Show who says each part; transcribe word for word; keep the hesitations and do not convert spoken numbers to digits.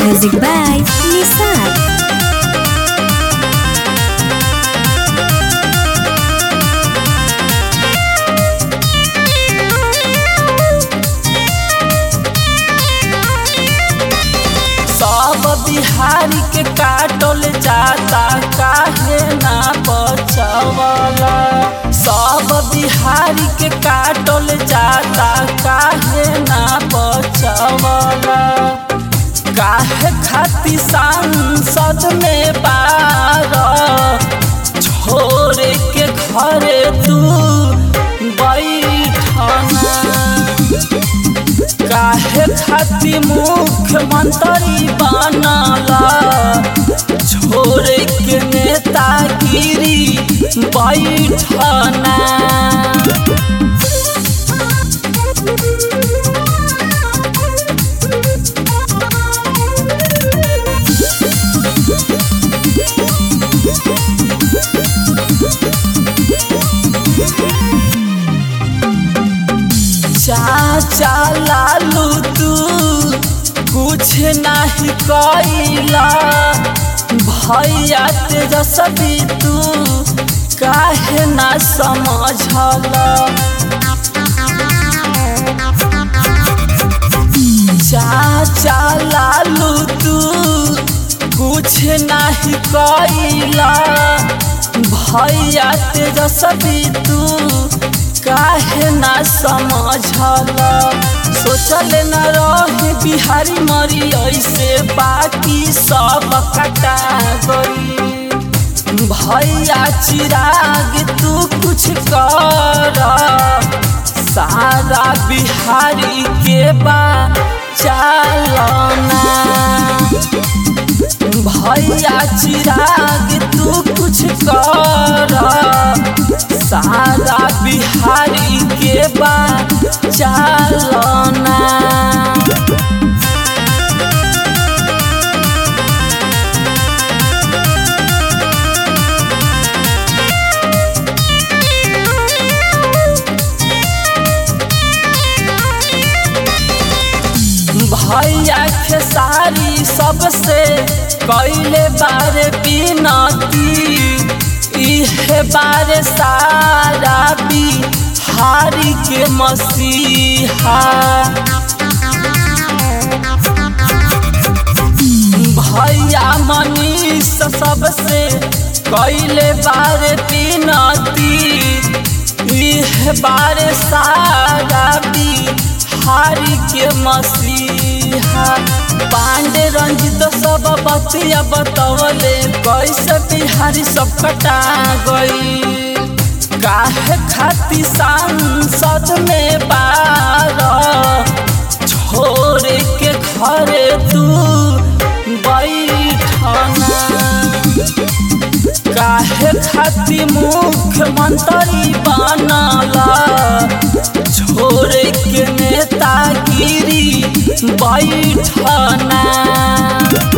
Speaker 1: Music by Nisar.
Speaker 2: सब बिहारी के काटल जाता काहे ना बचवला। सब बिहारी के काटल जाता काहे ना बचवला। काहे खातिर सांसद में बार छोड़ के घरे तू बैठना। काहे खातिर मुख्यमंत्री बनला छोड़ के नेतागिरी बैठना। चाचा लालू तू कुछ नहीं कइला। भैया तेजस्वी तू काहे ना समझला। चाचा लालू तू कुछ नहीं कइला। भैया तेजस्वी तू काहे ना समझला। सोचल न रही बिहारी मरी ऐसे बाकी सब कटा गई। भैया चिराग तू कुछ कर सारा बिहारी के बा चालना। भैया चिराग तू कुछ कर सारा बिहारी के बा चालना। भैया खेसारी सबसे कैले बारे बिनती। इहे बारे सारा बिहारी के मसीहा। भैया मनीष सबसे कैले बारे बिनती। इहे बारे सारा बिहारी के मसीहा। पांडे रंजित सब बतिया बतवले कैसे बिहारी सब कटा गई। काहे खातिर सांसद में बार छोड़ के घरे तू बैठना। काहे खातिर मुख्यमंत्री बनला छोड़ के नेतागिरी बैठना।